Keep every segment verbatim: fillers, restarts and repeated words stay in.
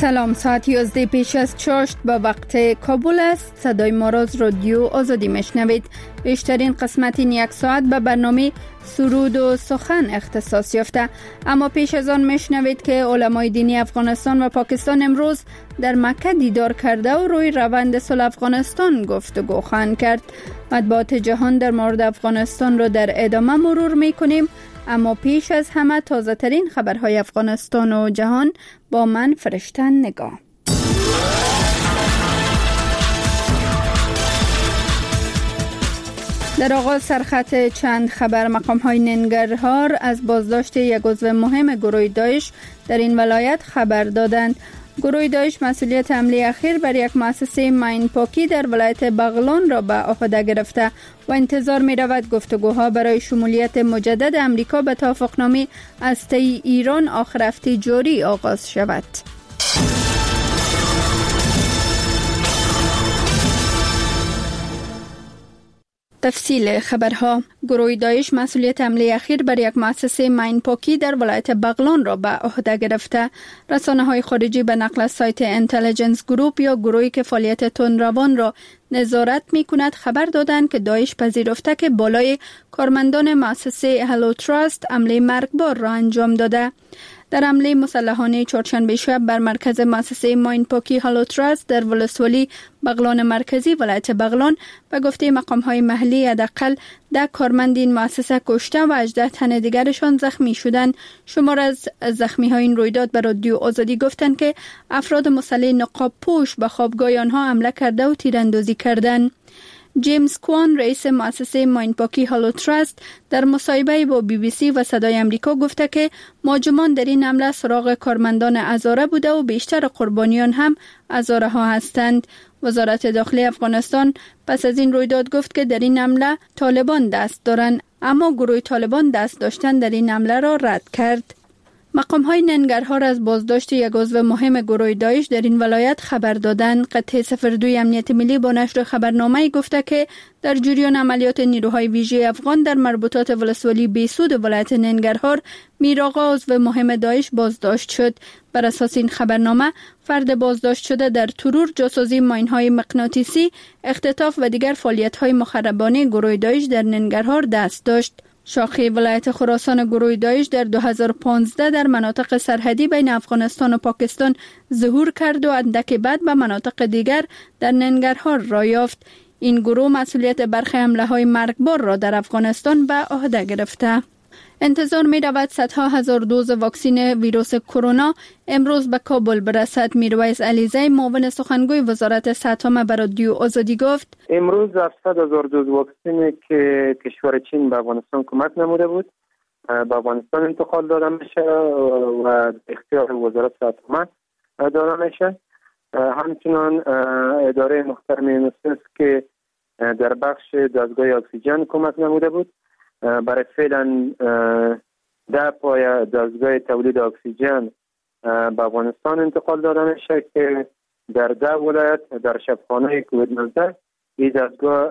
سلام، ساعت یازده پیش از چاشت به وقت کابل است. صدای ما را از رادیو آزادی میشنوید. بیشترین قسمت این یک ساعت به برنامه سرود و سخن اختصاص یافته، اما پیش از آن میشنوید که علمای دینی افغانستان و پاکستان امروز در مکه دیدار کرده و روی روند صلح افغانستان گفتگو خواهند کرد. مطبوعات جهان در مورد افغانستان را در ادامه مرور میکنیم، اما پیش از همه تازه ترین خبرهای افغانستان و جهان با من فرشته نگاه. در آغاز سرخط چند خبر. مقام‌های ننگرهار از بازداشت یک عضو مهم گروه داعش در این ولایت خبر دادند. گروه داعش مسئولیت حمله اخیر بر یک مؤسسه ماین پاکی در ولایت بغلان را به عهده گرفته و انتظار می رود گفتگوها برای شمولیت مجدد امریکا به توافقنامه هسته‌ای ایران آخر هفته جاری آغاز شود. تفصیل خبرها. گروه داعش مسئولیت حمله اخیر بر یک مؤسسه ماین پاکی در ولایت بغلان را به عهده گرفته. رسانه‌های خارجی به نقل از سایت اینتلیجنس گروپ یا گروهی که فعالیت تندروان را نظارت می‌کند خبر دادند که داعش پذیرفته که بالای کارمندان مؤسسه هلو تراست حمله مرگبار را انجام داده. در حمله مسلحانه چهارشنبه شب بر مرکز مؤسسه ماین پاکی هلو تراست در ولسوالی بغلان مرکزی ولایت بغلان به گفته مقام‌های محلی حداقل ده کارمند این مؤسسه کشته و هجده تن دیگرشان زخمی شدند. شمار از زخمی‌های این رویداد به رادیو آزادی گفتند که افراد مسلح نقاب پوش به خوابگاه آنها حمله کرده و تیراندازی کردند. جیمز کوان رئیس مؤسسه ماین پاکی هلو تراست در مصاحبه با بی بی سی و صدای امریکا گفته که مهاجمان در این حمله سراغ کارمندان هزاره بوده و بیشتر قربانیان هم هزاره ها هستند. وزارت داخلی افغانستان پس از این رویداد گفت که در این حمله طالبان دست دارند، اما گروه طالبان دست داشتن در این حمله را رد کرد. مقام‌های ننگرهار از بازداشت یک عضو مهم گروه داعش در این ولایت خبر دادند. قطعه صفر دوی امنیت ملی با نشر خبرنامه گفته که در جریان عملیات نیروهای ویژه افغان در مربوطات ولسوالی بیسود ولایت ننگرهار میرآقا عضو مهم داعش بازداشت شد. بر اساس این خبرنامه فرد بازداشت شده در ترور، جاسوسی ماین‌های مغناطیسی، اختطاف و دیگر فعالیت‌های مخربانه گروه داعش در ننگرهار دست داشت. شاخه ولایت خراسان گروه داعش در دو هزار و پانزده در مناطق سرحدی بین افغانستان و پاکستان ظهور کرد و اندکی بعد به مناطق دیگر در ننگرهار را یافت. این گروه مسئولیت برخی حمله‌های مرگبار را در افغانستان به عهده گرفته. انتظار می رود صدها هزار دوز واکسن ویروس کرونا امروز به کابل برسد. میرویس علیزی معاون سخنگوی وزارت صحت به رادیو آزادی گفت امروز هفتصد هزار دوز واکسن که کشور چین به افغانستان کمک نموده بود به افغانستان انتقال داده میشه و اختیار وزارت صحت داده میشه. همچنان اداره محترم یونیسف که در بخش دستگاه اکسیژن کمک نموده بود برای فعلا ده پای دستگاه تولید اکسیژن به افغانستان انتقال داده میشه که در ده ولایت در شفاخانه کووید نوزده این دستگاه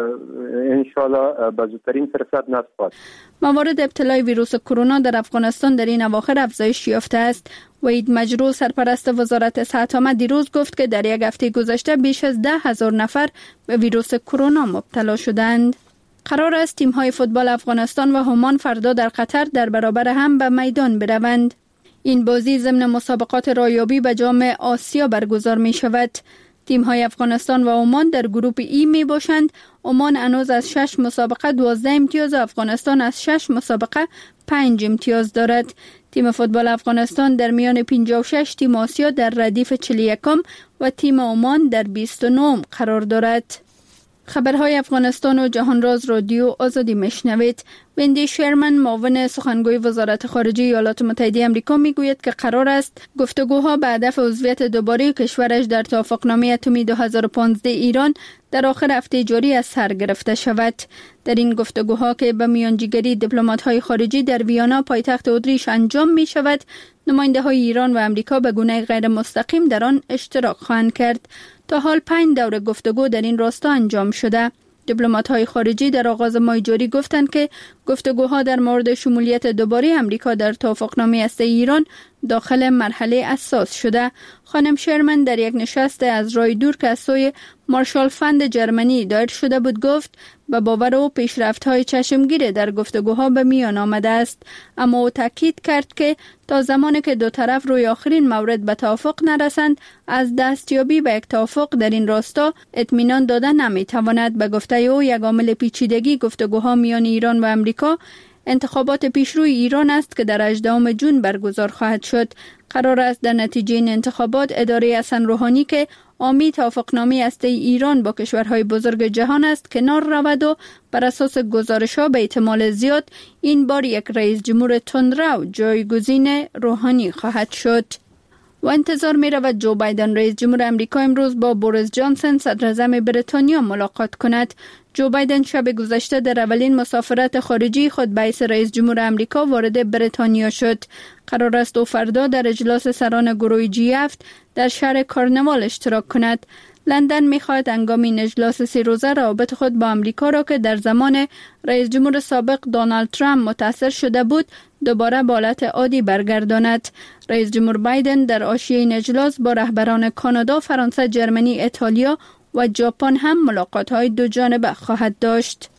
انشالله به زودترین فرصت نصب خواهد. موارد ابتلای ویروس کرونا در افغانستان در این اواخر افزایش یافته است. وحید مجروح سرپرست وزارت صحت دیروز گفت که در یک هفته گذشته بیش از ده هزار نفر به ویروس کرونا مبتلا شدند. قرار است تیم‌های فوتبال افغانستان و عمان فردا در قطر در برابر هم به میدان بروند. این بازی ضمن مسابقات رایابی به جام آسیا برگزار می شود. تیم‌های افغانستان و عمان در گروه ای می باشند. عمان هنوز از شش مسابقه دوازده امتیاز و افغانستان از شش مسابقه پنج امتیاز دارد. تیم فوتبال افغانستان در میان پنجاه و شش تیم آسیا در ردیف چهل و یکم و تیم عمان در بیست و نه قرار دارد. خبرهای افغانستان و جهان راز رادیو آزادی میشنوید. وندی شرمن معاون سخنگوی وزارت خارجه ایالات متحده آمریکا میگوید که قرار است گفتگوها به هدف عضویت دوباره کشورش در توافقنامه اتمی دو هزار و پانزده ایران در آخر هفته جاری از سر گرفته شود. در این گفتگوها که به میانجیگری دیپلمات‌های خارجی در ویانا پایتخت اتریش انجام می شود، نماینده‌های ایران و آمریکا به گونه غیر مستقیم در آن اشتراک خواهند کرد. تا حال پنج دور گفتگو در این راستا انجام شده. دیپلمات‌های خارجی در آغاز ماه جاری گفتند که گفتگوها در مورد شمولیت دوباره امریکا در توافقنامه هسته ایران داخل مرحله اساس شده. خانم شرمن در یک نشست از رای دور که از سوی مارشال فند جرمنی دایر شده بود گفت به باور او پیشرفت‌های چشمگیر در گفتگوها به میان آمده است، اما او تاکید کرد که تا زمانی که دو طرف روی آخرین مورد به توافق نرسند از دستیابی به یک توافق در این راستا اطمینان دادن نمیتواند. به گفته او یک عامل پیچیدگی گفتگوها میان ایران و امریکا انتخابات پیشروی ایران است که در هجدهم جون برگزار خواهد شد. قرار است در نتیجه این انتخابات اداره حسن روحانی که حامی توافقنامه هسته ایران با کشورهای بزرگ جهان است کنار رود و بر اساس گزارش‌ها به احتمال زیاد این بار یک رئیس جمهور تندرو جایگزین روحانی خواهد شد. و انتظار می رود جو بایدن رئیس جمهور امریکا امروز با بوریس جانسن صدر اعظم بریتانیا ملاقات کند. جو بایدن شب گذشته در اولین مسافرت خارجی خود به حیث رئیس جمهور امریکا وارد بریتانیا شد. قرار است او فردا در اجلاس سران گروه جی هفت در شهر کارنوال اشتراک کند. لندن می‌خواهد هنگام این اجلاس سه روزه روابط خود با امریکا را که در زمان رئیس جمهور سابق دونالد ترامپ متاثر شده بود دوباره به حالت عادی برگرداند. رئیس جمهور بایدن در حاشیه این اجلاس با رهبران کانادا، فرانسه، جرمنی، ایتالیا و ژاپن هم ملاقات‌های دو جانبه خواهد داشت.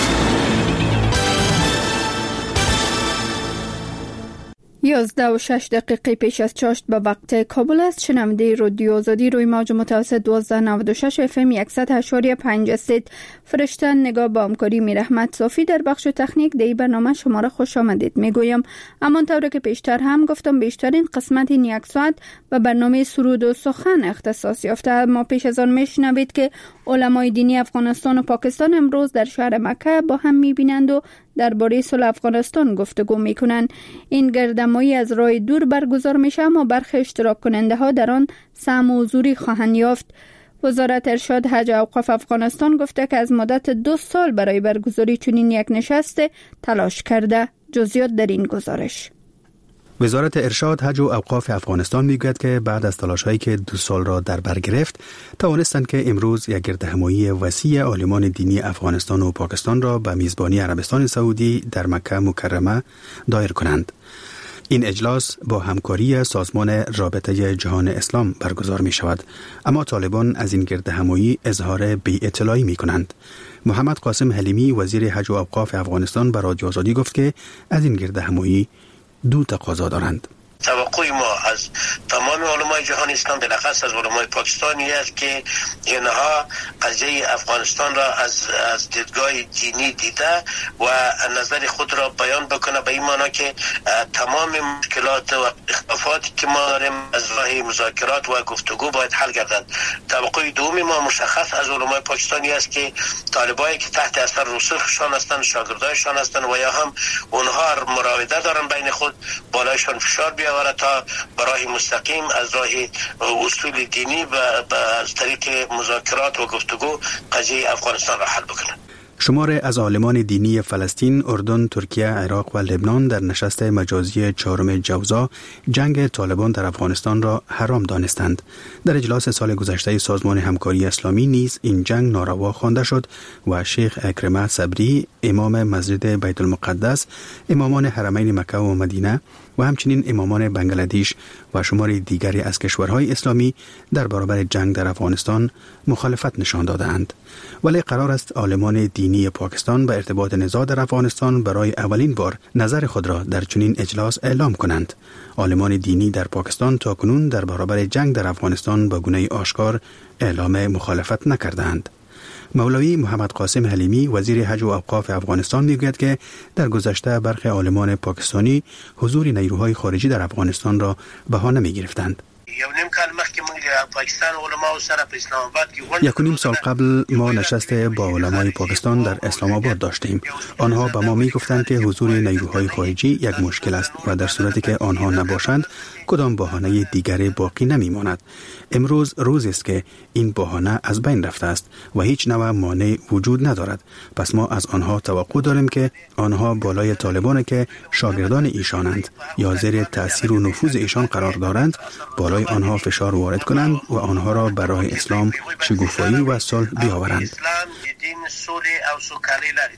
یازده و شش دقیقه پیش از چاشت به وقت کابل است. شنونده رادیو آزادی روی موج متوسط دوازده و نود و شش اف ام صد و اشاریه پنج است. فرشته نگاه با همکاری میرحمت صافی در بخش تکنیک دی برنامه شما را خوش آمدید میگویم. همانطور که پیشتر هم گفتم بیشترین قسمت این یک ساعت به برنامه سرود و سخن اختصاص یافته. ما پیش از آن میشنوید که علمای دینی افغانستان و پاکستان امروز در شهر مکه با هم میبینند و درباره صلح افغانستان گفتگو میکنند. این گردهمایی از راه دور برگزار میشه اما برخی اشتراک کننده ها در آن سهم و حضوری خواهند یافت. وزارت ارشاد حج و اوقاف افغانستان گفته که از مدت دو سال برای برگزاری چنین یک نشست تلاش کرده. جزئیات در این گزارش. وزارت ارشاد حج و اوقاف افغانستان میگوید که بعد از تلاش‌هایی که دو سال را در بر گرفت توانستند که امروز یک گردهمایی وسیع عالمان دینی افغانستان و پاکستان را به میزبانی عربستان سعودی در مکه مکرمه دایر کنند. این اجلاس با همکاری سازمان رابطه جهان اسلام برگزار می شود، اما طالبان از این گردهمایی اظهار بی اطلاعی می کنند. محمد قاسم حلیمی وزیر حج و اوقاف افغانستان به رادیو آزادی گفت که از این گردهمایی دو تقاضا دارند. توقع ما از تمام علمای جهان اسلام بالاخص از علمای پاکستانی است که اینها قضیه افغانستان را از از دیدگاه دینی دیده و نظر خود را بیان بکنه، به این معنی که تمام مشکلات و اختلافاتی که ما داریم از راه مذاکرات و گفتگو باید حل گردد. توقع دوم ما مشخص از علمای پاکستانی است که طالبایی که تحت اثر رسوخشان هستند، شاگردایشان هستند و یا هم اونها مراوده دارن بین خود، بالایشان فشار بیاورد تا برای مستقیم از راه اصول دینی و از طریق مذاکرات و گفتگو قضیه افغانستان را حل بکنند. شمار از عالمان دینی فلسطین، اردن، ترکیه، عراق و لبنان در نشست مجازی چهارم جوزا جنگ طالبان در افغانستان را حرام دانستند. در اجلاس سال گذشته سازمان همکاری اسلامی نیز این جنگ ناروا خوانده شد و شیخ اکرمه صبری، امام مسجد بیت المقدس، امامان حرمین مکه و مدینه و همچنین امامان بنگلادش و شمار دیگری از کشورهای اسلامی در برابر جنگ در افغانستان مخالفت نشان دادند. ولی قرار است عالمان دینی پاکستان به ارتباط نزاع در افغانستان برای اولین بار نظر خود را در چنین اجلاس اعلام کنند. عالمان دینی در پاکستان تاکنون در برابر جنگ در افغانستان با گونه آشکار اعلام مخالفت نکردند. مولوی محمد قاسم حلیمی وزیر حج و اوقاف افغانستان میگوید که در گذشته برخی عالمان پاکستانی حضور نیروهای خارجی در افغانستان را بهانه می‌گرفتند. یک و نیم سال قبل ما نشست با علمای پاکستان در اسلام آباد داشتیم. آنها به ما می گفتند که حضور نیروهای خارجی یک مشکل است و در صورتی که آنها نباشند کدام بهانه دیگری باقی نمی ماند. امروز روزی است که این بهانه از بین رفته است و هیچ نوع مانع وجود ندارد. پس ما از آنها توقع داریم که آنها بالای طالبان که شاگردان ایشانند یا زیر تأثیر و نفوذ ایشان قرار دارند بالای آنها فشار وارد کنند و آنها را برای اسلام شگوفایی و صلح بیاورند.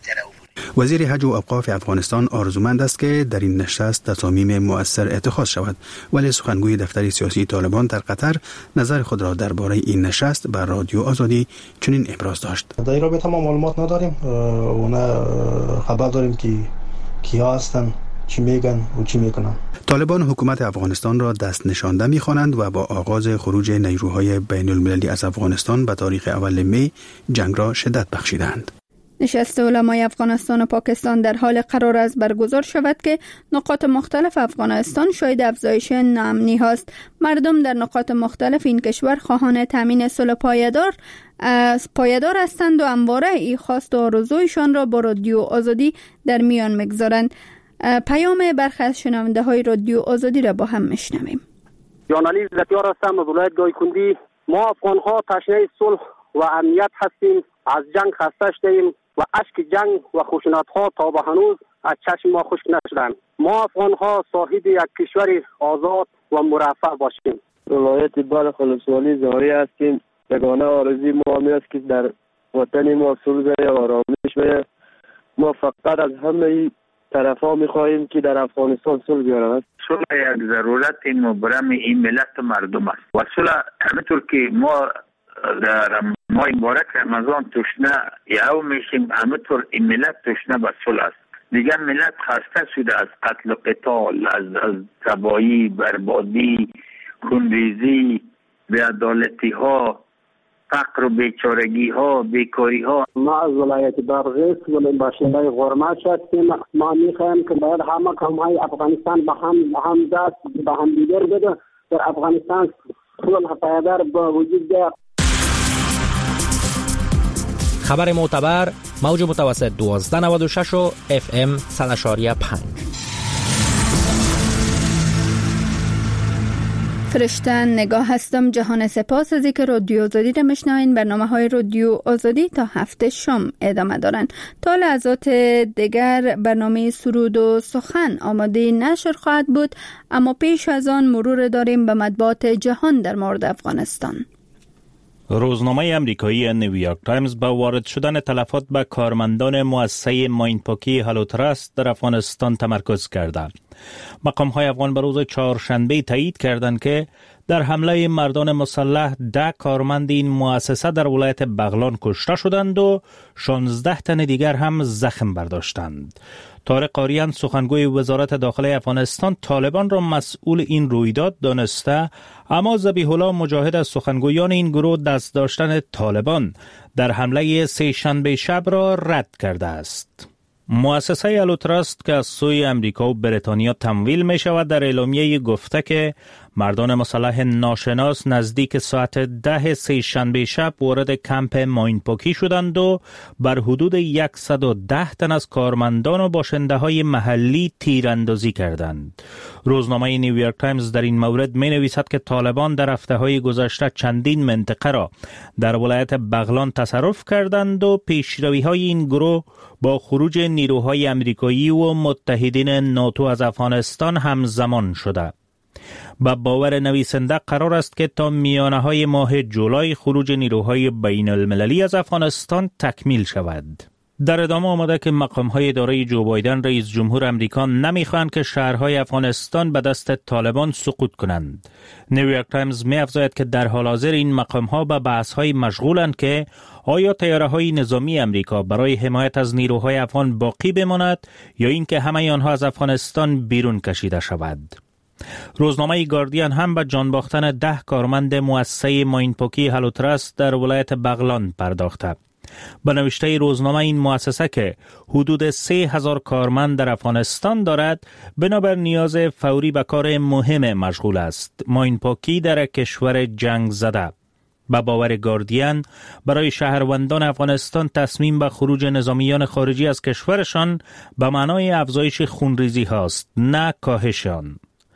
وزیر حج و اوقاف افغانستان آرزومند است که در این نشست تصامیم مؤثر اتخاذ شود، ولی سخنگوی دفتر سیاسی طالبان در قطر نظر خود را درباره این نشست بر رادیو آزادی چنین ابراز داشت. در این رابطه ما معلومات نداریم و نه خبر داریم که کیا هستن، چی میگن و چی میکنن. طالبان حکومت افغانستان را دست نشانده می‌خوانند و با آغاز خروج نیروهای بین المللی از افغانستان به تاریخ اول می جنگ را شدت بخشیدند. نشست علمای افغانستان و پاکستان در حال قرار است برگزار شود که نقاط مختلف افغانستان شاهد افزایش ناامنی هاست. مردم در نقاط مختلف این کشور خواهان تامین صلح پایدار از پایدار هستند و همواره این خواست و آرزویشان را با رادیو آزادی در میان می‌گذارند. پیام برخی از شنونده های رادیو آزادی را با هم میشنویم. جانالی زکیار هستم از ولایت گایکندی. ما افغان ها تشنه صلح و امنیت هستیم، از جنگ خسته شدیم و اشک جنگ و خشونت ها تا به هنوز از چشم ما خشک نشدند. ما افغان ها صاحب یک کشور آزاد و مرفه باشیم. ولایت بلخ ولسوالی زاری هستیم. یگانه آرزوی ما همین است که در وطن ما صلح و آرامش و ما فقط از همه طرفا می‌خواهیم که در افغانستان صلح بیارند. صلح یک ضرورت مبرم این ملت و مردم است و صلح همینطور که ما در ماه مبارک رمضان تشنه یهو میشیم، همینطور این ملت تشنه به صلح است. دیگر ملت خسته شده از قتل و قتال، از از تباهی، بربادی، خونریزی، بی‌عدالتی ها، فقر و بیچارگی ها، بیکاری ها. ما از ولایت بادغیس ولی باشنده غرمش هستیم. ما میخوایم که باید همه قوم‌های افغانستان به هم به هم دست به هم دیگر بده در افغانستان صلح پایدار با وجود بیاید. خبر معتبر موج متوسط دوازده نود و شش و اف ام صد و پنج. فرشته نگاه هستم. جهان سپاس از اینکه رادیو آزادی را میشنوین. برنامه های رادیو آزادی تا هفته شام ادامه دارن. تا لحظات دیگر برنامه سرود و سخن آماده نشر خواهد بود، اما پیش از آن مرور داریم به مطبوعات جهان در مورد افغانستان. روزنامه امریکایی نیویورک تایمز با وارد شدن تلفات به کارمندان مؤسسه ماینپاکی هالوتراست در افغانستان تمرکز کرده. مقام‌های افغان به روز چهارشنبه تایید کردند که در حمله مردان مسلح ده کارمند این مؤسسه در ولایت بغلان کشته شدند و شانزده تن دیگر هم زخم برداشتند. طارق قاریان سخنگوی وزارت داخله افغانستان طالبان را مسئول این رویداد دانسته، اما ذبیح الله مجاهد از سخنگویان این گروه دست داشتن طالبان در حمله سه شنبه شب را رد کرده است. مؤسسه هالوتراست که از سوی امریکا و بریتانیا تمویل می شود در اعلامیه گفته که مردان مسلح ناشناس نزدیک ساعت ده سه شنبه شب وارد کمپ ماینپاکی شدند و بر حدود صد و ده تن از کارمندان و باشنده های محلی تیراندازی کردند. روزنامه نیویورک تایمز در این مورد می نویسد که طالبان در هفته های گذشته چندین منطقه را در ولایت بغلان تصرف کردند و پیشروی های این گروه با خروج نیروهای امریکایی و متحدین ناتو از افغانستان همزمان شده. با باور نویسنده قرار است که تا میانه های ماه جولای خروج نیروهای بین المللی از افغانستان تکمیل شود. در ادامه آمده که مقام‌های اداره جو بایدن رئیس جمهور امریکا نمی‌خواهند که شهرهای افغانستان به دست طالبان سقوط کنند. نیویورک تایمز می‌افزاید که در حال حاضر این مقام‌ها به بحث‌های مشغولند که آیا طیاره‌های نظامی امریکا برای حمایت از نیروهای افغان باقی بماند یا اینکه همه آنها از افغانستان بیرون کشیده شود. روزنامه گاردین هم به جان باختن ده کارمند مؤسسه ماینپاکی هالوتراست در ولایت بغلان پرداخته. به نوشته روزنامه این مؤسسه که حدود سه هزار کارمند در افغانستان دارد، بنابر نیاز فوری به کار مهم مشغول است. ماینپاکی در کشور جنگ زده. به باور گاردین برای شهروندان افغانستان تصمیم به خروج نظامیان خارجی از کشورشان به معنای افزایش خونریزی هاست، نه کاهش آن.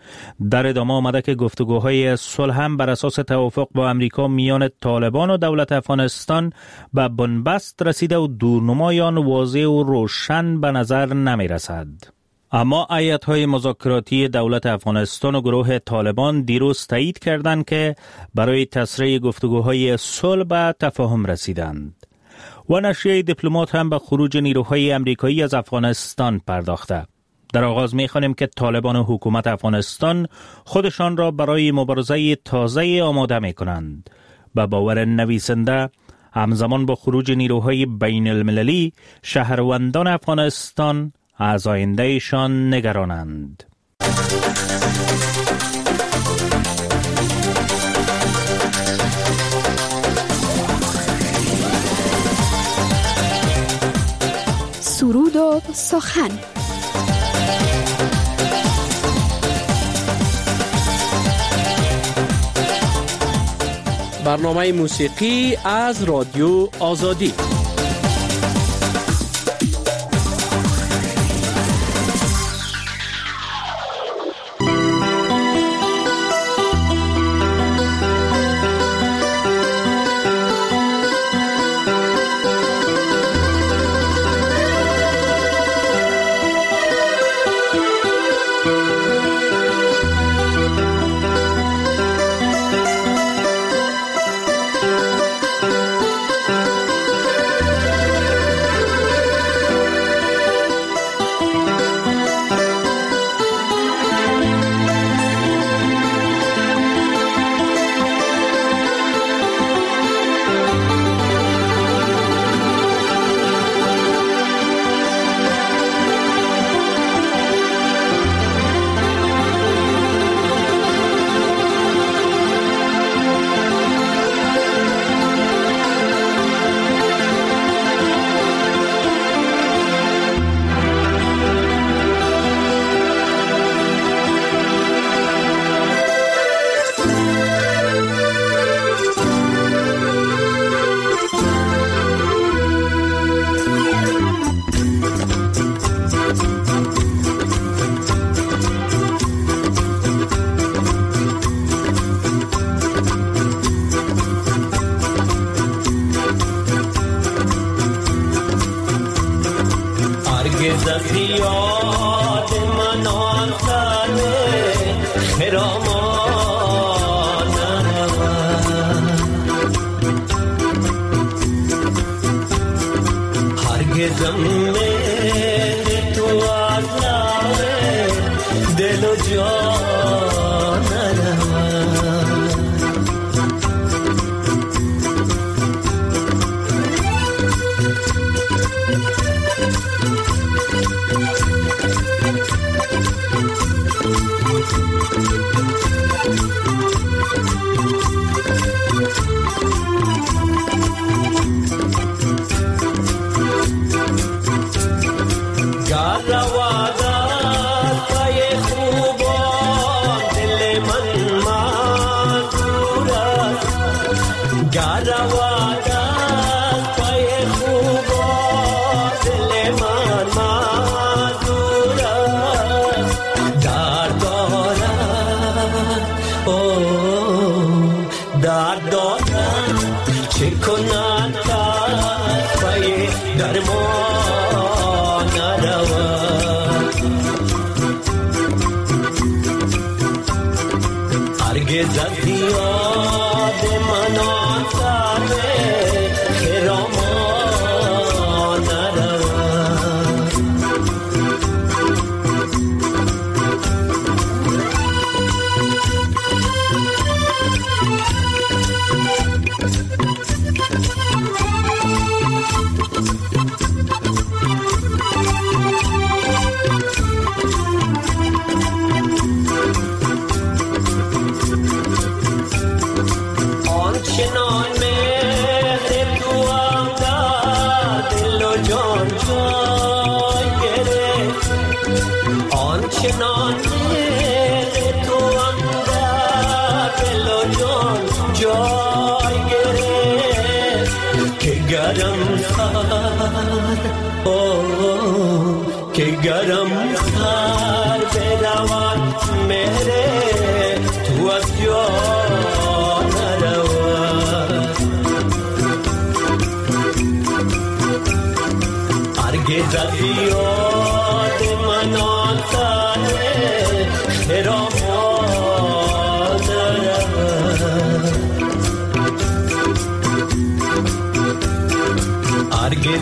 در ادامه آمده که گفتگوهای صلح هم بر اساس توافق با امریکا میان طالبان و دولت افغانستان به بنبست رسیده و دورنمای آن واضح و روشن به نظر نمی رسد. اما هیئت‌های مذاکراتی دولت افغانستان و گروه طالبان دیروز تایید کردند که برای تسریع گفتگوهای صلح به تفاهم رسیدند. و نشریه دیپلمات هم به خروج نیروهای امریکایی از افغانستان پرداخته. در آغاز می خوانیم که طالبان و حکومت افغانستان خودشان را برای مبارزه تازه آماده می کنند. به باور نویسنده، همزمان با خروج نیروهای بین المللی، شهروندان افغانستان از آیندهشان نگرانند. سرود و سخن. برنامه موسیقی از رادیو آزادی.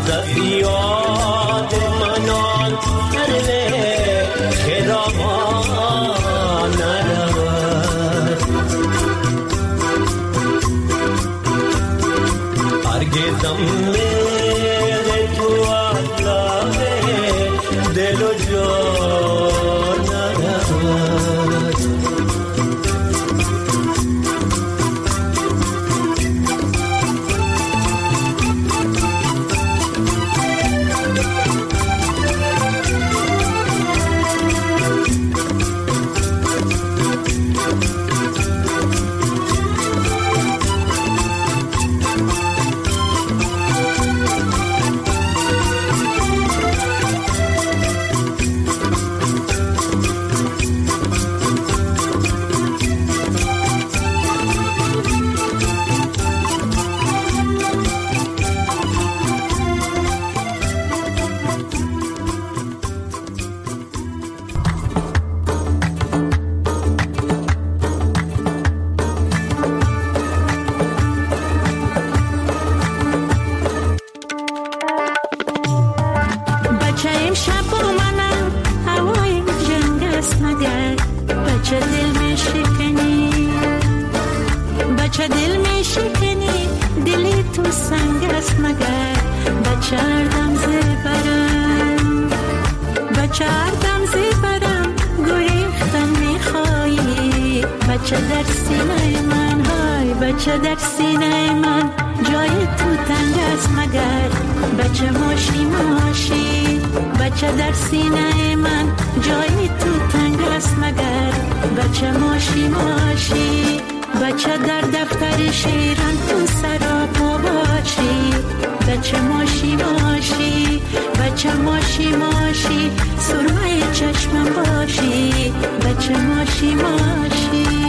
از یاد منان هرله خرامان نرود هرگزم میره تو عالم دل و جان نرود بچه در سینه من های بچه در سینه من جای تو تنگ است مگر بچه ماشی ماشی بچه در سینه من جای تو تنگ است مگر بچه ماشی ماشی بچه در دفتر شیران تو سراپا باشی بچه ماشی ماشی بچه ماشی ماشی سرمه چشمم باشی بچه ماشی ماشی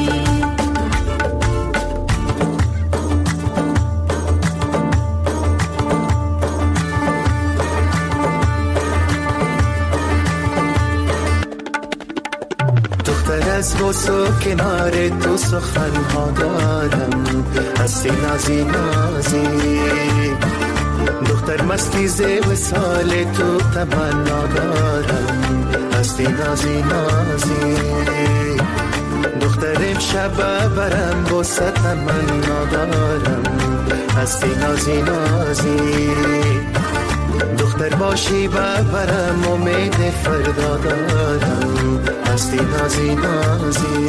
از بوسو کنار تو سخن ها دارم هستی نازی نازی دختر مستی زی و سال تو تمنا دارم هستی نازی نازی دختر امشب برم بوسه تمنا دارم هستی نازی نازی دختر باشی برم امید فردا دارم هستی نازی نازی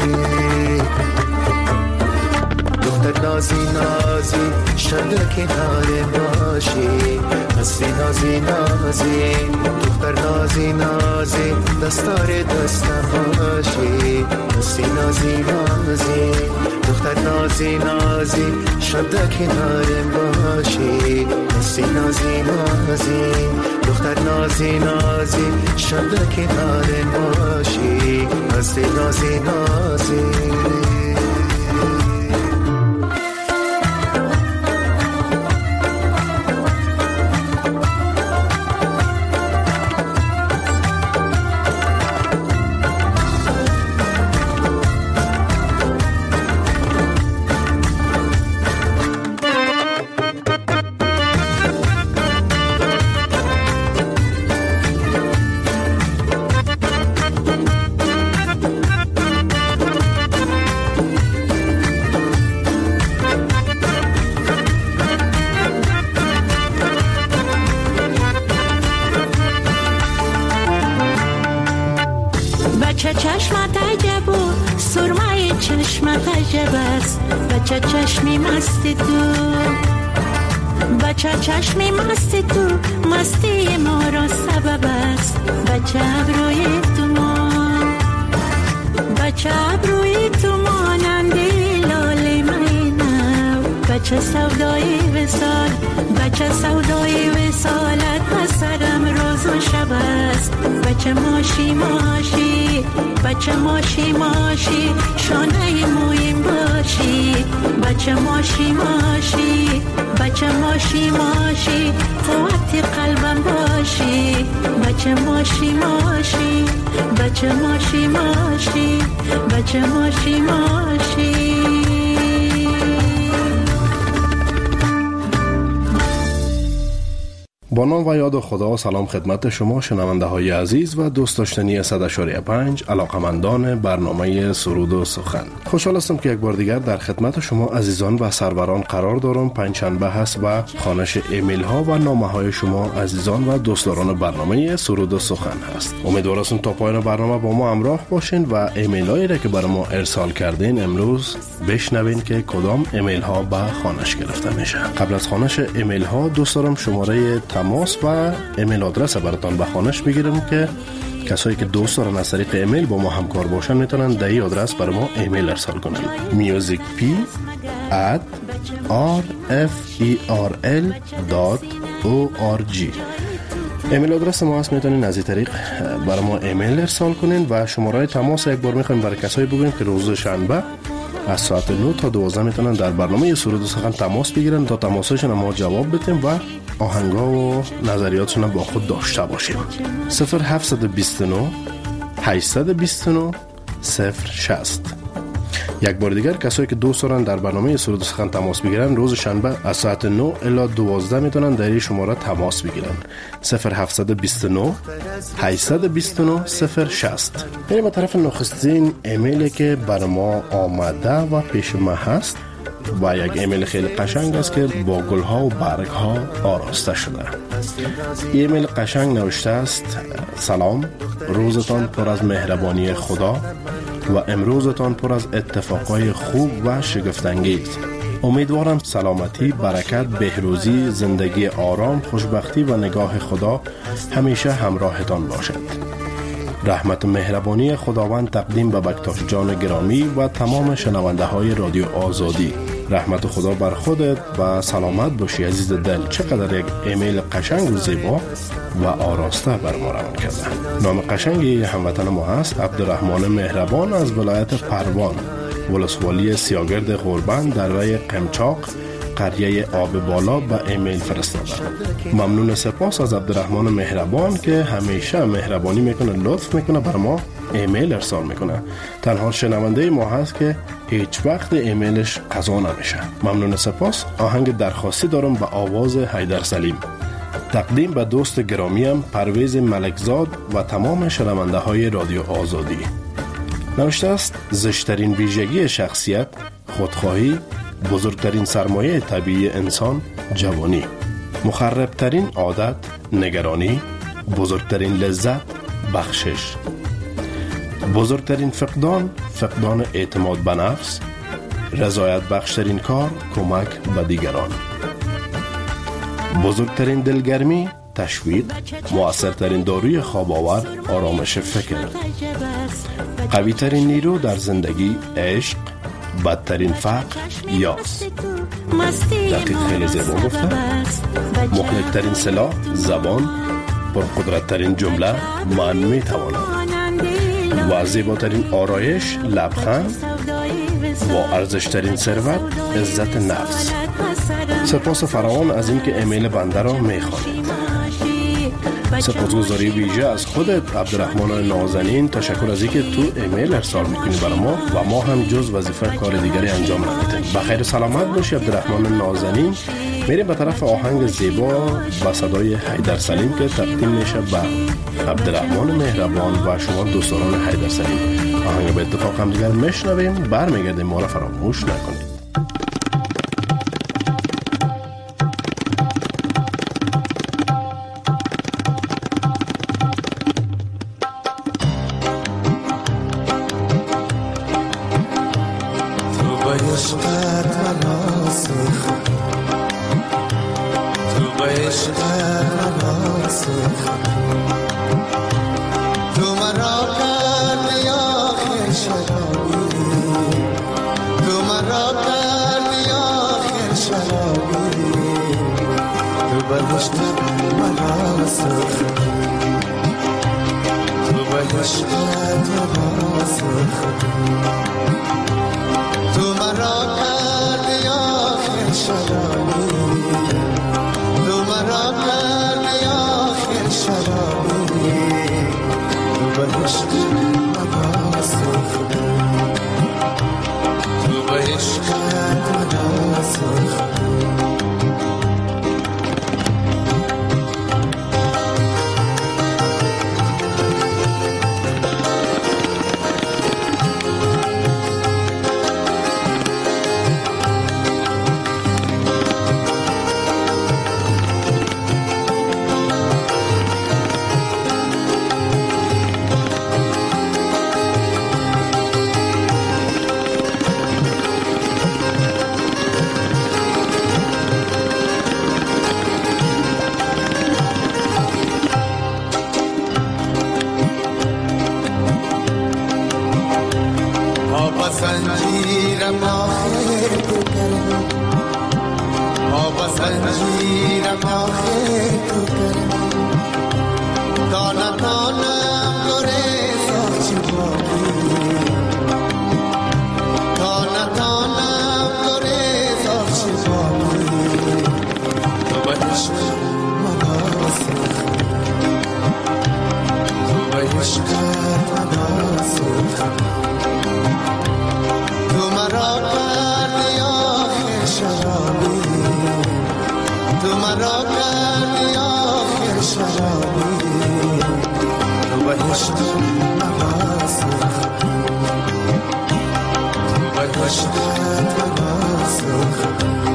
دختر نازی نازی شب کنار باشی هستی نازی نازی دختر نازی نازی دستار دستم باشی هستی نازی نازی دختر نازی نازی شب کنار باشی هستی نازی نازی دختر نازی نازی شب کنار باشی هستی نازی نازی بچه چشمی مستی تو بچه چشمی مستی تو مستی ما را سبب است بچه ابروی تو مان بچه ابروی تو مانندی لاله مینو بچه سودای وصال بچه سودای وصالت بسرم روز و شب است بچه ماشی ماشی بچه ماشی ماشی شانه مویم باشی بچه ماشی ماشی بچه ماشی ماشی قوت قلبم باشی بچه ماشی ماشی بچه ماشی ماشی بچه ماشی ماشی با نام و یاد خدا سلام خدمت شما شنونده های عزیز و دوست داشتنی صد و پنج علاقمندان برنامه سرود و سخن. خوشحال هستم که یک بار دیگر در خدمت شما عزیزان و سروران قرار دارم. پنجشنبه هست و خوانش ایمیل ها و نامه های شما عزیزان و دوستداران برنامه سرود و سخن هست. امیدوارم تا پایان برنامه با ما همراه باشین و ایمیل هایی را که برای ما ارسال کردین امروز بشنوین که کدام ایمیل ها به خوانش گرفته میشه. قبل از خوانش ایمیل ها دوست دارم شماره تماس و ایمیل آدرس براتون به خوانش میگیرم که کسایی که دوست دارن از طریق ایمیل با ما همکار باشن میتونن در این آدرس برای ما ایمیل ارسال کنن. musicp at rferl dot org ایمیل آدرس ما هست. میتونین از این طریق برای ما ایمیل ارسال کنین و شماره تماس یک بار میخوایم برای کسایی بگویم که روز شنبه از ساعت نه تا دوازده میتونن در برنامه سرود و سخن تماس بگیرن تا تماسشون ما جواب بدیم و آهنگا و نظریاتشون با خود داشته باشیم. صفر هفت دو نه هشت دو نه صفر شصت. یک بار دیگر کسایی که دوست دارن در برنامه سرود و سخن تماس بگیرن روز شنبه از ساعت نه الی دوازده میتونن در این شماره تماس بگیرن. صفر هفت دو نه هشت دو نه صفر شصت. یعنی به طرف نخستین ایمیلی که بر ما آمده و پیش ما هست و یک ایمیل خیلی قشنگ است که با گلها و برگ ها آراسته شده. ایمیل قشنگ نوشته است: سلام، روزتان پر از مهربانی خدا و امروزتان پر از اتفاقای خوب و شگفت‌انگیز. امیدوارم سلامتی، برکت، بهروزی، زندگی آرام، خوشبختی و نگاه خدا همیشه همراهتان باشد. رحمت و مهربانی خداوند تقدیم به بکتاش جان گرامی و تمام شنونده های رادیو آزادی. رحمت خدا بر خودت و سلامت باشی عزیز دل. چقدر یک ایمیل قشنگ و زیبا و آراسته بر ما روان کرده. نام قشنگی هموطن ما هست عبدالرحمن مهربان از ولایت پروان، ولسوالی سیاگرد غربند در رای قمچاق، قریه آب بالا به ایمیل فرستاده. ممنون سپاس از عبدالرحمن مهربان که همیشه مهربانی میکنه، لطف میکنه، بر ما ایمیل ارسال میکنه. تنها شنونده ما هست که هیچ وقت ایمیلش قضا نمیشه. ممنون سپاس. آهنگ درخواستی دارم به آواز حیدر سلیم، تقدیم به دوست گرامیم پرویز ملکزاد و تمام شنونده های رادیو آزادی. نوشته است: زشترین ویژگی شخصیت خودخواهی، بزرگترین سرمایه طبیعی انسان جوانی، مخربترین عادت نگرانی، بزرگترین لذت بخشش، بزرگترین فقدان فقدان اعتماد به نفس، رضایت بخشترین کار کمک به دیگران، بزرگترین دلگرمی تشویق، مؤثرترین داروی خواب آور آرامش فکر، قویترین نیرو در زندگی عشق، بدترین فقر یاس. دقیق خیلی زیبا گفته. مهلکترین سلاح زبان، پرقدرتترین جمله من میتوانم، و زیباترین آرایش لبخند، با ارزشترین ثروت عزت نفس. سپاس فراوان از این که ایمیل بنده را میخوانید. سپاسگزاری ویژه از خودت عبدالرحمن نازنین. تشکر از اینکه تو ایمیل ارسال میکنی برای ما و ما هم جز وظیفه کار دیگری انجام نمیدیم. بخیر سلامت باشی عبدالرحمن نازنین. میریم به طرف آهنگ زیبا با صدای حیدر سلیم که تقدیم میشه به عبدالرحمن مهربان و شما دوستان حیدر سلیم. آهنگ به اتفاق هم دیگر میشنویم. برمیگردیم، ما را فراموش نکنید. زنجیرم آخر تو کرم آبا زنجیرم آخر تو کرم تانا تانم گریز آچی باقی تانا تانم گریز آچی باقی تو به عشق مباسخ تو به عشقت مباسخ تو مرا کردی آخر شرابی تو مرا کردی آخر شرابی تو به عشق مباسخ تو به عشقت مباسخ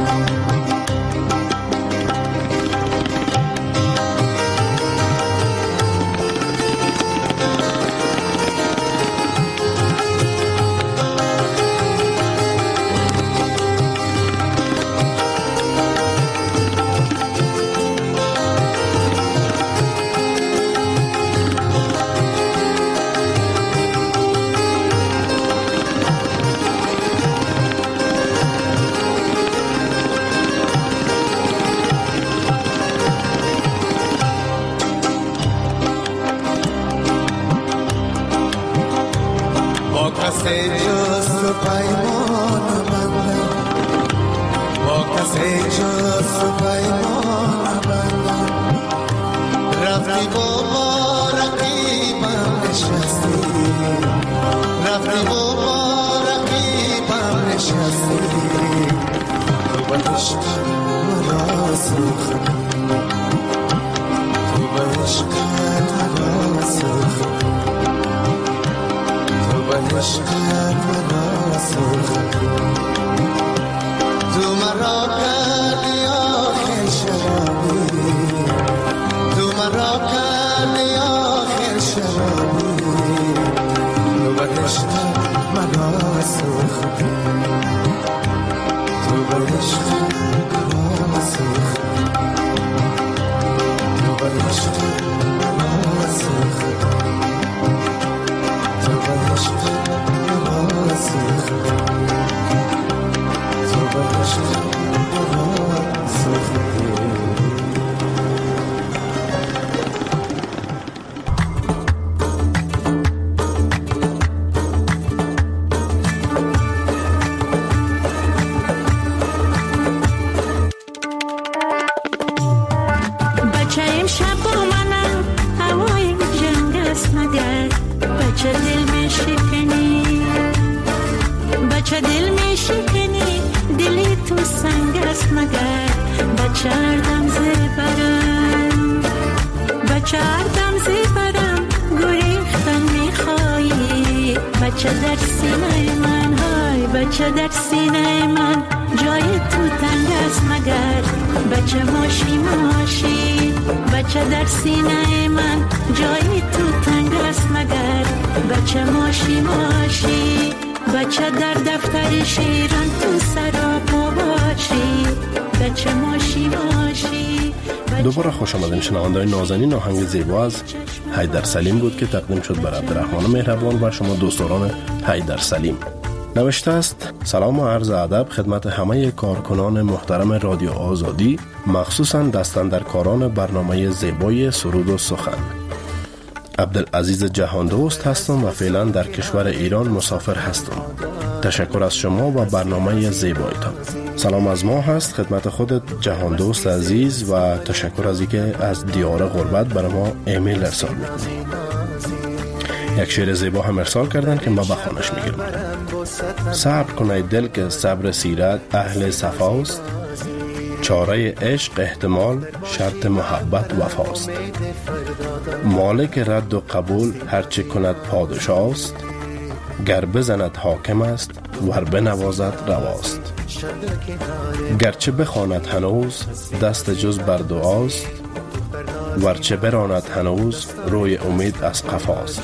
کسی جز تو پیمان بندم با کسی جز تو پیمان بندم رفتی با رقیبم نشستی رفتی با رقیبم نشستی تو به عشق مرا سوخت تو به عشقت مرا سوخت عشقت مرا سوخت تو مرا کردی آخر شرابی تو مرا کردی آخر شرابی تو به عشقت مرا سوخت تو به عشقت مرا سوخت تو به عشقت مرا سوخت تو به عشقت بچه در سینه من جای تو تنگ است مگر بچه ماشی ماشی بچه در سینه من جای تو تنگ است مگر بچه ماشی ماشی بچه در دفتر شیران تو سراپا باشی بچه ماشی ماشی. دوباره خوش آمدین شنونده‌های نازنین. آهنگ زیبا از حیدر سلیم بود که تقدیم شد بر عبدالرحمن مهربان و شما دوستداران حیدر سلیم. نوشته است: سلام و عرض ادب خدمت همه کارکنان محترم رادیو آزادی، مخصوصاً دستاندرکاران برنامه زیبای سرود و سخن. عبدالعزیز جهان دوست هستم و فعلا در کشور ایران مسافر هستم. تشکر از شما و برنامه زیبایتان. سلام از ما هست خدمت خودت جهان دوست عزیز و تشکر از اینکه از دیار غربت برای ما ایمیل ارسال میکنی. یک شعر زیبا هم ارسال کردن که ما بخوانش میگیرم. صبر کنید دل که صبر سیرت اهل صفاست، چاره عشق احتمال شرط محبت وفاست. مالک رد و قبول هرچه کند پادشاست، گر بزند حاکم است ور بنوازد رواست. گرچه بخواند هنوز دست جز بر دعاست، ورچه براند هنوز روی امید از قفاست.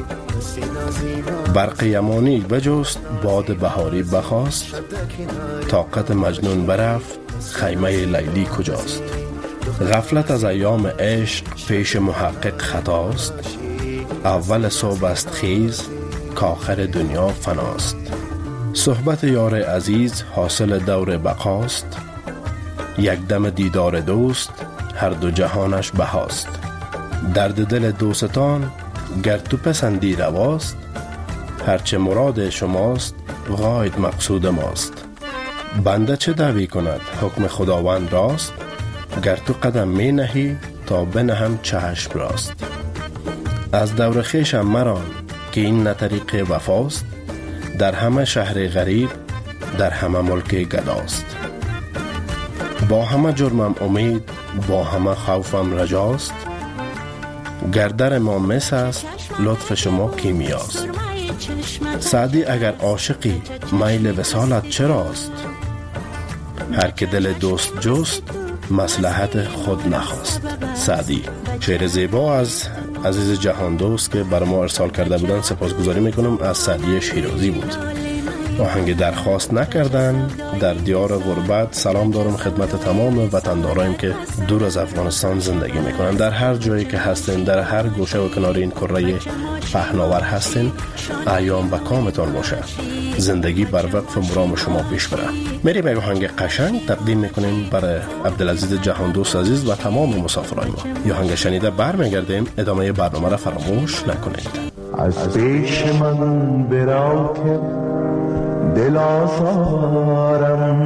برق یمانی بجست باد بهاری بخواست، طاقت مجنون برفت خیمه لیلی کجاست. غفلت از ایام عشق پیش محقق خطاست، اول صبح است خیز کآخر دنیا فناست. صحبت یار عزیز حاصل دور بقاست، یک دم دیدار دوست هر دو جهانش بهاست. درد دل دوستان گر تو پسندی رواست، هرچه مراد شماست غاید مقصود ماست. بنده چه دعوی کند حکم خداوند راست، گر تو قدم می نهی تا بنهم چشم راست. از دور خویشم مران که این نه طریق وفاست، در همه شهر غریب در همه ملک گداست. با همه جرمم امید با همه خوفم رجاست، گردر ما مس است لطف شما کیمیاست. سعدی اگر عاشقی میل وصالت چراست، هر که دل دوست جست مصلحت خود نخواست. سعدی. شعر زیبا از عزیز جهان دوست که بر ما ارسال کرده بودن سپاسگزاری میکنم. از سعدی شیرازی بود. آهنگ درخواست نکردن. در دیار غربت سلام دارم خدمت تمام وطنداراییم که دور از افغانستان زندگی میکنن. در هر جایی که هستین، در هر گوشه و کنار این کره پهناور هستین، ایام و کامتان باشه، زندگی بر وقف مرام شما پیش بره. میریم یک آهنگ قشنگ تقدیم میکنیم برای عبدالعزیز جهان دوست عزیز و تمام مسافرای ما. یه آهنگ شنیده برمیگردیم. ادامه برنامه را فراموش نکنید. از پیش من برو که دل آزارم،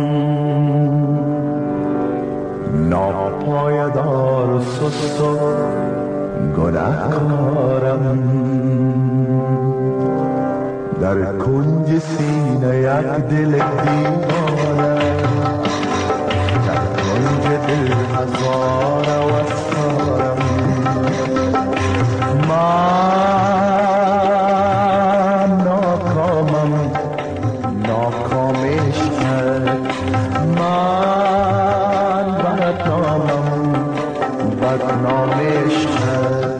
ناپایدار سست و گناهکارم، در کنج سینه یک دل دیوانه، در کنج دل هزار وستارم. من ناکامم ناکام عشقت، من بدنامم بدنام عشقت.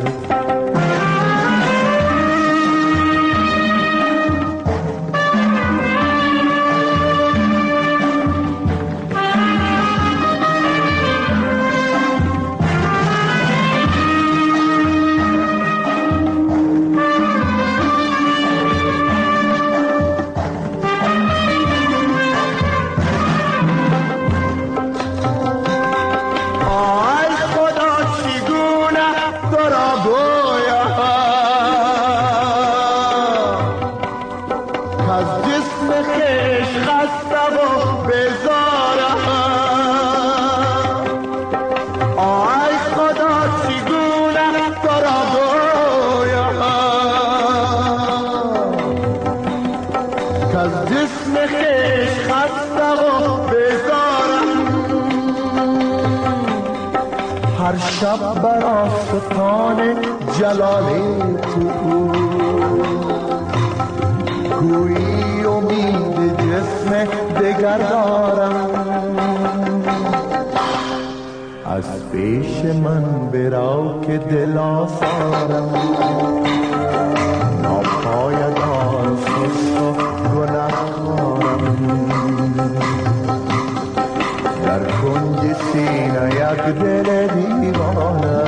شب بر آستان جلال تو گویی امید جسم دگر دارم. از پیش من برو که دل آزارم، ناپایدار سست و گناهکارم، در کنج سینه یک دل دیوانه،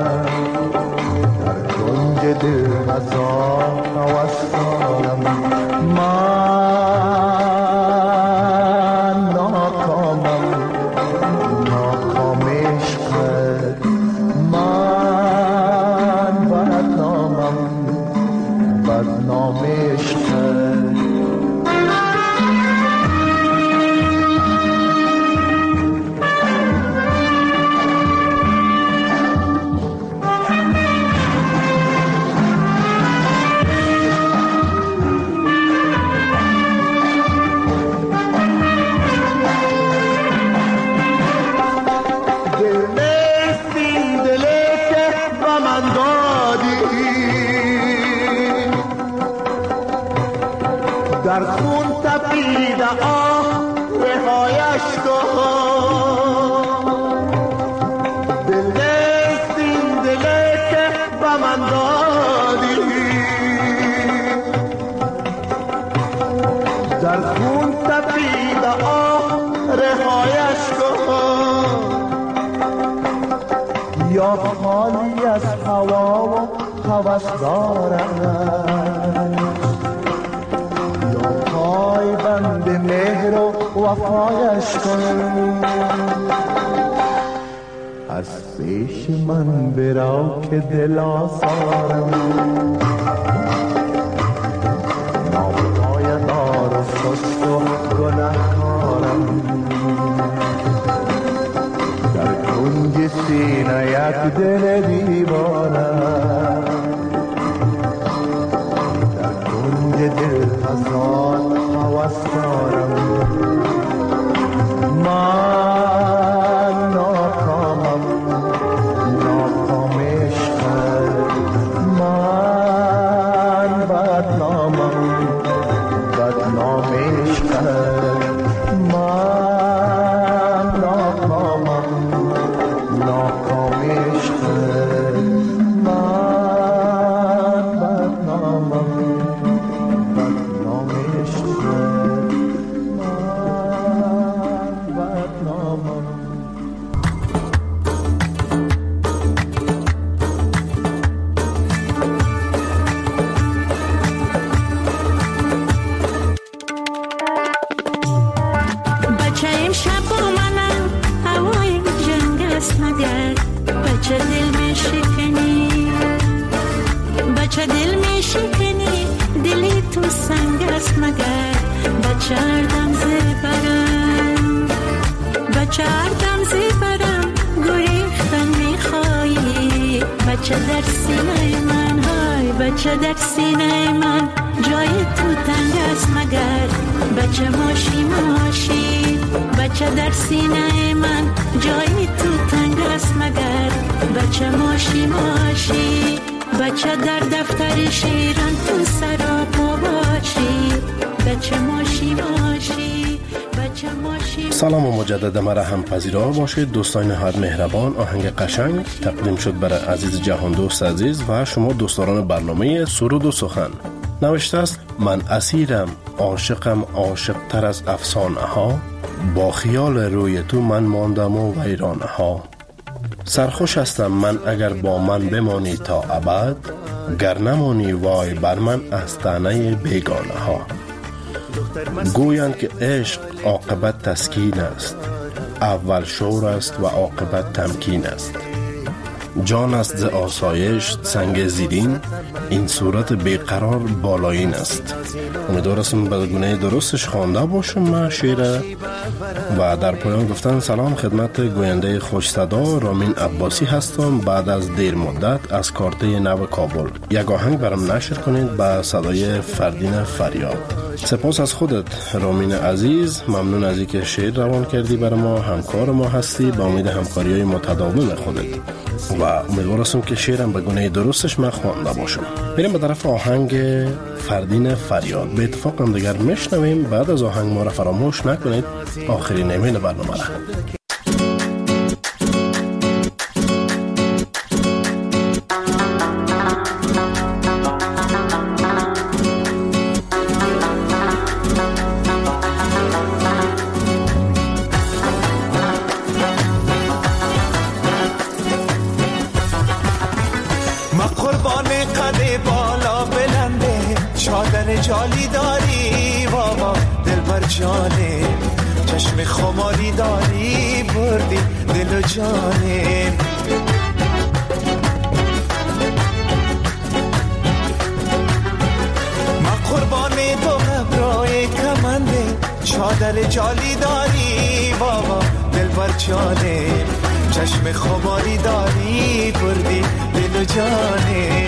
در کنج دل هزار وستارم. من ناکامم ناکام عشقت، من بدنامم بدنام عشقت. در خون تپیده آه رهایش کن، دل نیست این دلی که به من دادی. در خون تپیده آه رهایش کن، یا خالی از هوا و هوس دارم، پای بند وفایش کن، از پیش من برا که دل آسارم، نامهای دار و سست و گناهکارم، در کنج سینه یک دل دیوانه، در کنج دل هزار هوسکارم، من ناکامم، ناکام عشقم، من بدنامم، بدنام عشقم، من ناکامم، ناکام عشقم، من بدنامم، بدنام عشقم، من بدنامم. بچه امشب با منم هوای جنگ است مگر بچه دل می شکنی، بچه دل می شکنی، دلی تو سنگ است مگر بچه اردم زیبرم، بچه اردم زیبرم گریختن می خواهی، بچه در سینه من، های بچه در سینه من جای تو تنگ است مگر بچه ماشی ماشی، بچه در سینه من جای تو تنگ است مگر بچه ماشی ماشی، بچه در دفتر شیران تو سراب مباشی، بچه ماشی ماشی، بچه ماشی. سلام و مجدد مرا هم پذیرا باشید دوستان نهایت مهربان. آهنگ قشنگ تقدیم شد برای عزیز جهان دوست عزیز و شما دوستداران برنامه سرود و سخن. نوشته است: من اسیرم، عاشقم عاشق تر از افسانه ها، با خیال روی تو من ماندم و ویرانه ها، سرخوش هستم من اگر با من بمانی تا ابد، گر نمانی وای بر من از طعنه بیگانه ها. گویند که عشق عاقبت تسکین است، اول شور است و عاقبت تمکین است، جان است ز آسایش سنگ زیرین، این صورت بیقرار بالایین است. امیدوارم به گونه درستش خوانده باشم من شعر. و در پایان گفتن سلام خدمت گوینده خوش صدا رامین عباسی هستم، بعد از دیر مدت از کارته نو کابل. یک آهنگ برام نشر کنید با صدای فردین فریاد. سپاس از خودت رامین عزیز، ممنون از اینکه شعر روان کردی برای ما، همکار ما هستی، با امید همکاری‌های متداوم خودت و امیدوارم که شعرم به گونه درستش من خوانده باشم. بریم به طرف آهنگ فردین فریاد. به اتفاق هم دیگر میشنویم. بعد از آهنگ ما را فراموش نکنید آخرین ایمیل برنامه را. جالی داری بابا دل بر جانه، چشم خماری داری بردی دل و جانه، من قربان تو غبرای کمنده، چادر جالی داری بابا دل بر جانه، چشم خماری داری بردی دل و جانه،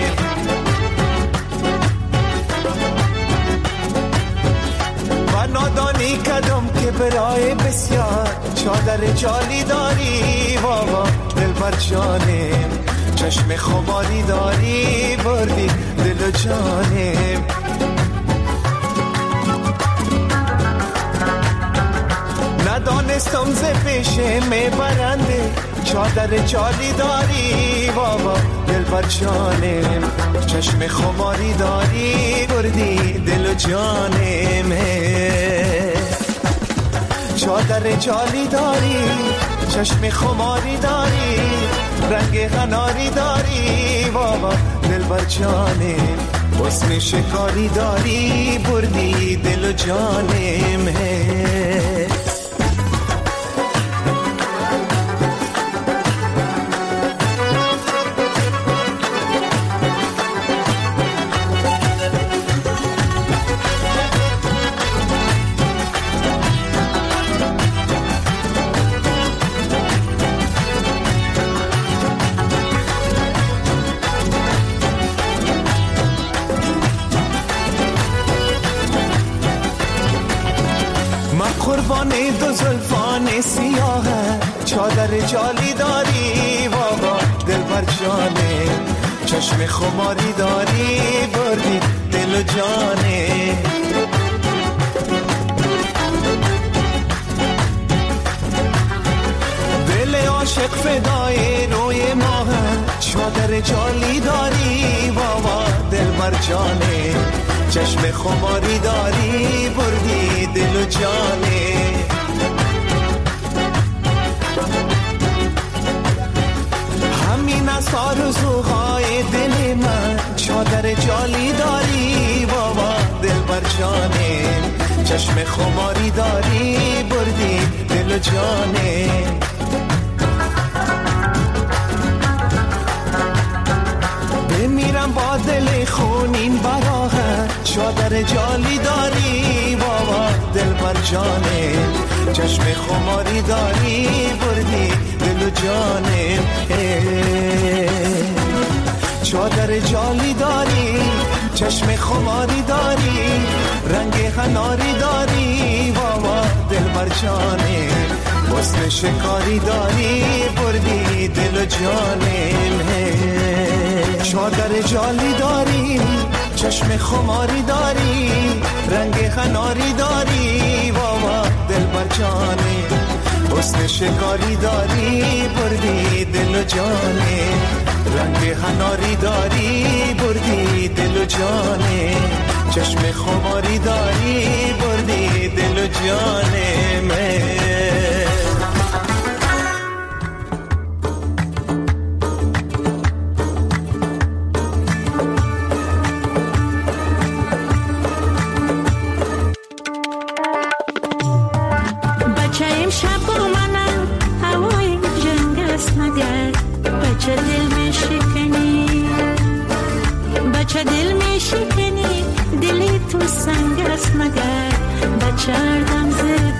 نادانی کدم که برای بسیار، چادر جالی داری بابا دل بر جانه، چشم خماری داری بردی دل و جانه، ندانستم ز پیشه می برنده، چادر جالی داری بابا دل بر جانه، چشم خماری داری بردی دل و جانه من، چادر جالی داری چشم خماری داری، رنگ غناری داری بابا دل بر جانه، حسن شکاری داری بردی دل و جانه من. زبان دو زلفان سیاهه چادر جالی داری بابا دلبر جانه چشم خماری داری بردی دل و جانه دل عاشق فدای روی ماهه چادر جالی داری بابا دلبر جانه چشم خماری داری بردی دل و جانه همین از آرزوهای دل من چادر جالی داری بابا دلبر جانه چشم خماری داری بردی دل و جانه بمیرم با دل خونین براها چادر جالی داری بابا دلبر جانه چشم خماری داری بردی دل و جانه چادر جالی داری چشم خماری داری رنگ حناری داری بابا دلبر جانه حسن شکاری داری بردی دل و جانه چادر جالی داری چشم خماری داری رنگ حناری داری بابا دلبر جانه حسن شکاری داری بردی دل و جانه رنگ حناری داری بردی دل و جانه چشم خماری داری بردی دل و جانه من بچه دل می شکنی دلی تو سنگ است مگر بچه اردم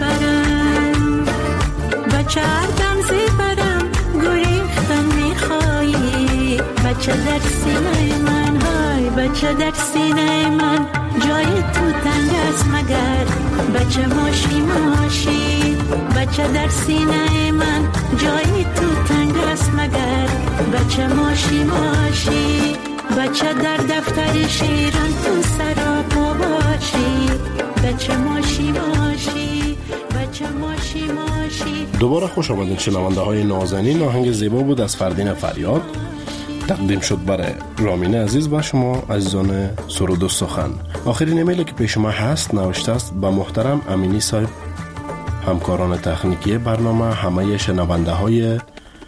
زبرم بچه اردم زبرم گریختن می خواهی بچه در سینه من های بچه در سینه من جای تو تنگ است مگر بچه ماشی ماشی بچه در سینه من جای تو تنگ است مگر بچه ماشی ماشی بچه در دفتر شیران تو سراپا باشی بچه ماشی ماشی بچه ماشی ماشی. دوباره خوش آمدین شنونده های نازنین. آهنگ زیبا بود از فردین فریاد تقدیم شد برای رامین عزیز و شما عزیزان سرود و سخن. آخرین ایمیلی که پیش ما هست نوشته است به محترم امینی صاحب، همکاران تکنیکی برنامه، همه شنونده های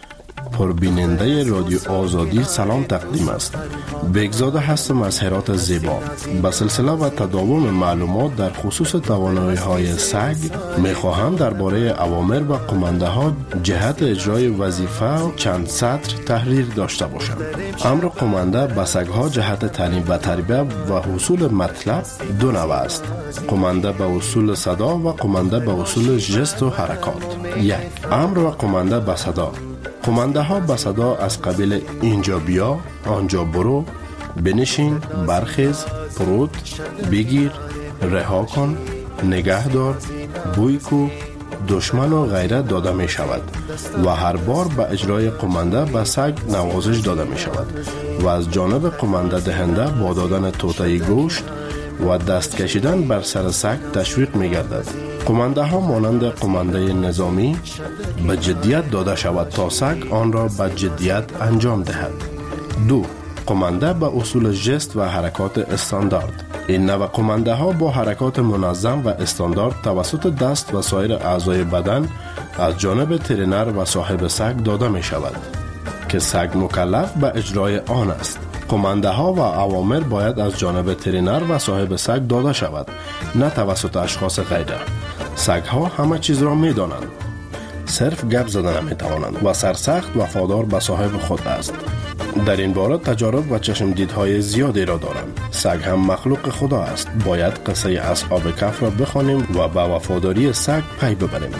پربیننده رادیو آزادی سلام تقدیم است. بگزاده هستم از هرات زیبا. به سلسله و تداوم معلومات در خصوص توانایی های سگ می خواهم درباره اوامر و قمانده ها جهت اجرای وظیفه چند سطر تحریر داشته باشم. امر قمانده به سگ ها جهت تعلیم و تربیت و حصول مطلب دو نوع است: قمانده به اصول صدا و قمانده به اصول جست و حرکات. یک، امر و قمانده به صدا. قمانده ها به صدا از قبیل اینجا بیا، آنجا برو، بنشین، برخیز، پرود، بگیر، رها کن، نگه دار، بوی کو، دشمن و غیره داده می شود و هر بار به اجرای قمانده به سگ نوازش داده می شود و از جانب قمانده دهنده با دادن توطئه گوشت و دست کشیدن بر سر سگ تشویق می گردد. قمانده ها مانند قمانده نظامی به جدیت داده شود تا سگ آن را به جدیت انجام دهد. دو، قمانده به اصول جست و حرکات استاندارد. این نوع قمانده ها با حرکات منظم و استاندارد توسط دست و سایر اعضای بدن از جانب ترینر و صاحب سگ داده می شود که سگ مکلف به اجرای آن است. قمانده ها و اوامر باید از جانب ترینر و صاحب سگ داده شود، نه توسط اشخاص غیره. سگ ها همه چیز را می دانند، صرف گپ زدن نمی توانند و سرسخت وفادار به صاحب خود است. در این باره تجارب و چشم دیدهای زیادی را دارند. سگ هم مخلوق خدا است. باید قصه اصحاب کهف را بخوانیم و به وفاداری سگ پی ببریم.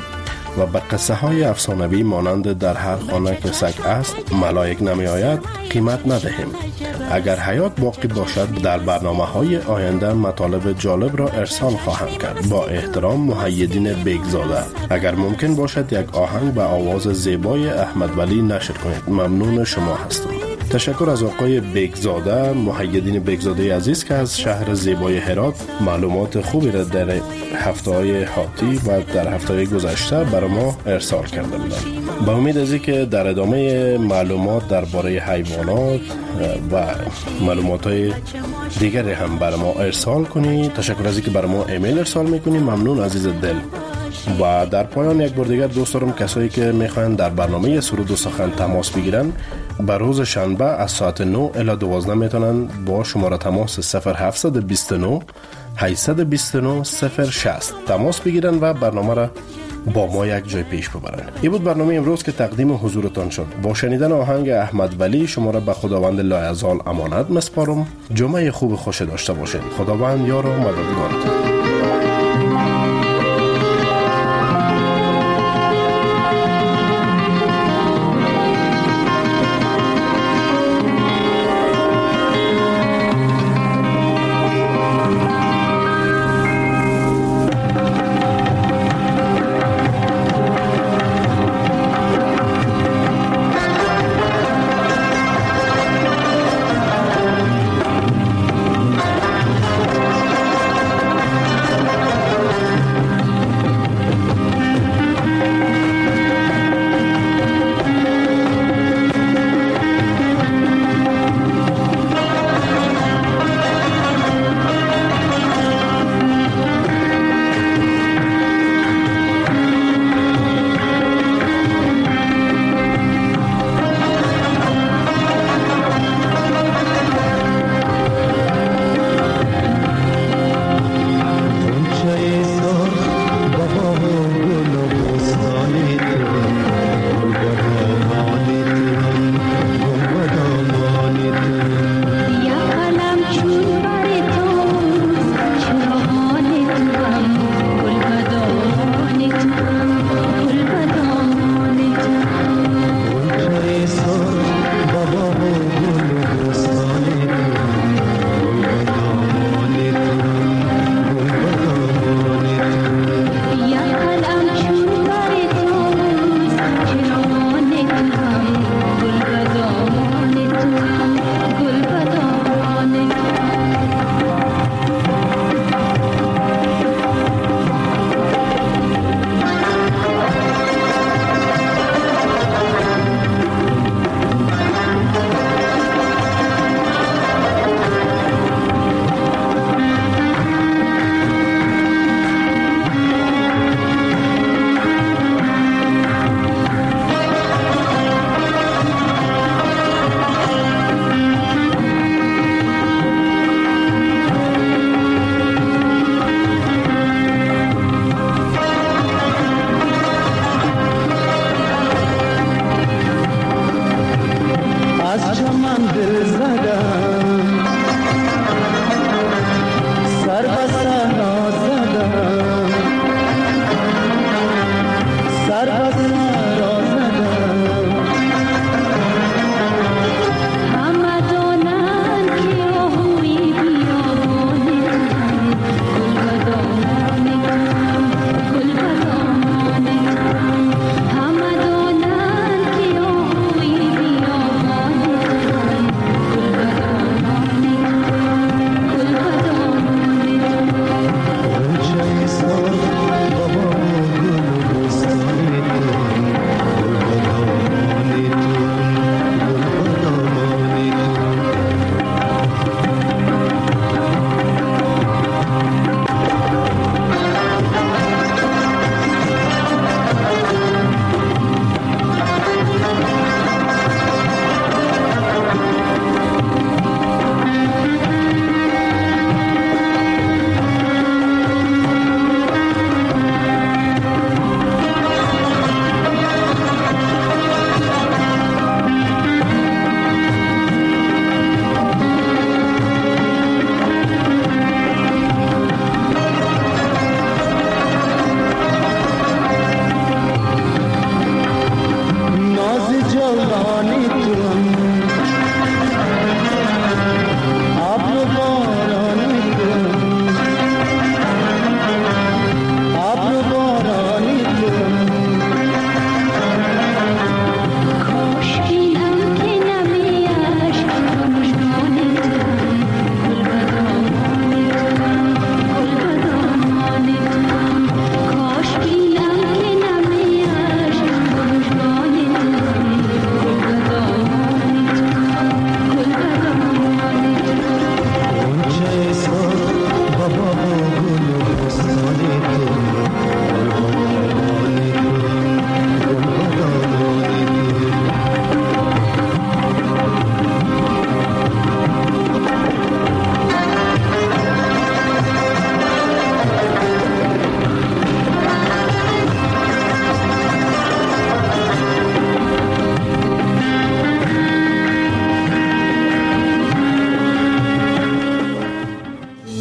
و به قصه های افسانوی مانند در هر خانه که سگ است ملائک نمی آید قیمت ندهیم. اگر حیات باقی باشد در برنامه های آینده مطالب جالب را ارسال خواهم کرد. با احترام، محیدین بیگزاده. اگر ممکن باشد یک آهنگ به آواز زیبای احمد ولی نشر کنید. ممنون شما هستم. تشکر از آقای بیگزاده، محیدین بیگزاده عزیز که از شهر زیبای هرات معلومات خوبی را در هفته‌های حاتی و در هفته‌های گذشته برای ما ارسال کرده بودند. با امید از اینکه در ادامه معلومات درباره حیوانات و معلومات‌های دیگری هم برای ما ارسال کنی. تشکر از اینکه برای ما ایمیل ارسال میکنی. ممنون عزیز دل. و در پایان یک بار دیگر دوست دارم کسایی که میخواین در برنامه سرود و سخن تماس بگیرن به روز شنبه از ساعت نه الی دوازده میتونن با شماره تماس صفر هفت دو نه هشت دو نه صفر شصت تماس بگیرن و برنامه را با ما یک جای پیش ببرن. این بود برنامه امروز که تقدیم حضورتان شد. با شنیدن آهنگ احمد ولی شما را به خداوند لایزال امانت مسپارم. جمعه خوب خوش داشته باشین. خداوند یار و مددگارتان.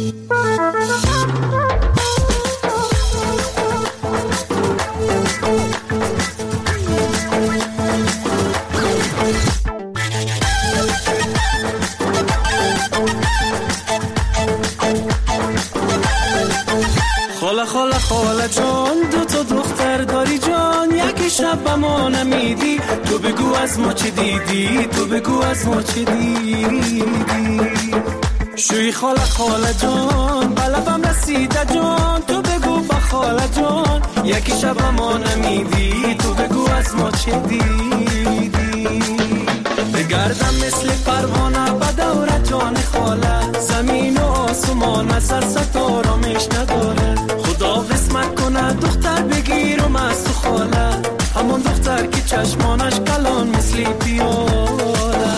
خاله خاله خاله جان، دو تا دختر داری جان، یکی شب به ما نمیدی، تو بگو از ما چه دیدی، تو بگو از ما چه دیدی. شوی خاله خاله جان، بلبم رسیده جان، تو بگو با خاله جان، یکی شب به ما نمیدی، تو بگو از ما چه دیدی. بگردم مثل پروانه به دور جان خاله، زمین و آسمان از ستاره‌اش نداره. خدا قسمت کنه دختر بگیرم از تو خاله، همون دختر که چشمانش کلان مثل پیاله.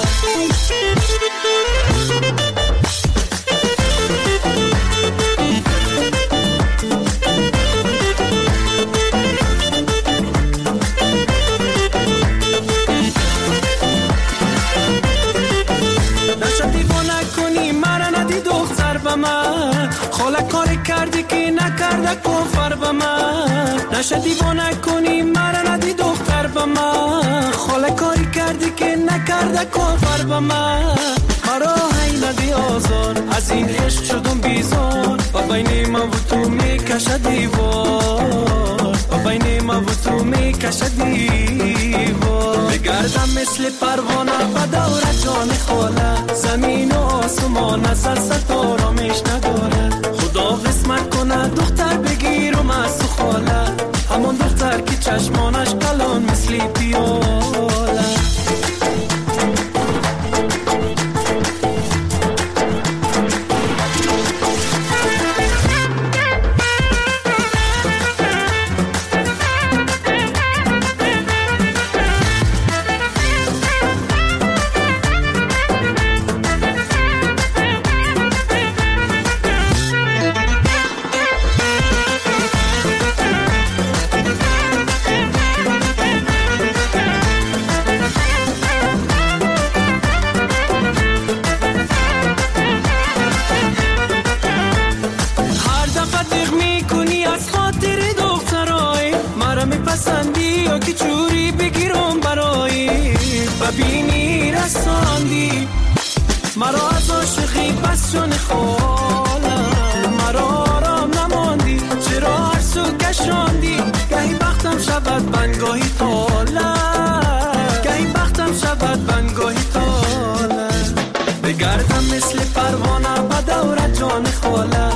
خاله کاری کردی که نکرده کفر به من، نشه دیوانه کنی مرا ندی دختر به من. خاله کاری کردی که نکرده کفر به من، مرا هی ندی آزار، از این عشق شدم بیزار، و بین ما و تو میکشه دیوار، و بین ما و تو میکشه دیوار. بگردم مثل پروانه به دور جان خاله، زمین و آسمان از ستاره‌اش نداره. خدا قسمت کنه دختر بگیرم از تو خاله، همون دختر که چشمانش کلان مثل پیاله. ببینی رساندی مرا از عاشقی بس جان خالم، مرا آرام نماندی چرا هر سو کشاندی. گهی بختم شود بنگاهی تاله، گهی بختم شود بنگاهی تاله. بگردم مثل پروانه به دور جان خاله،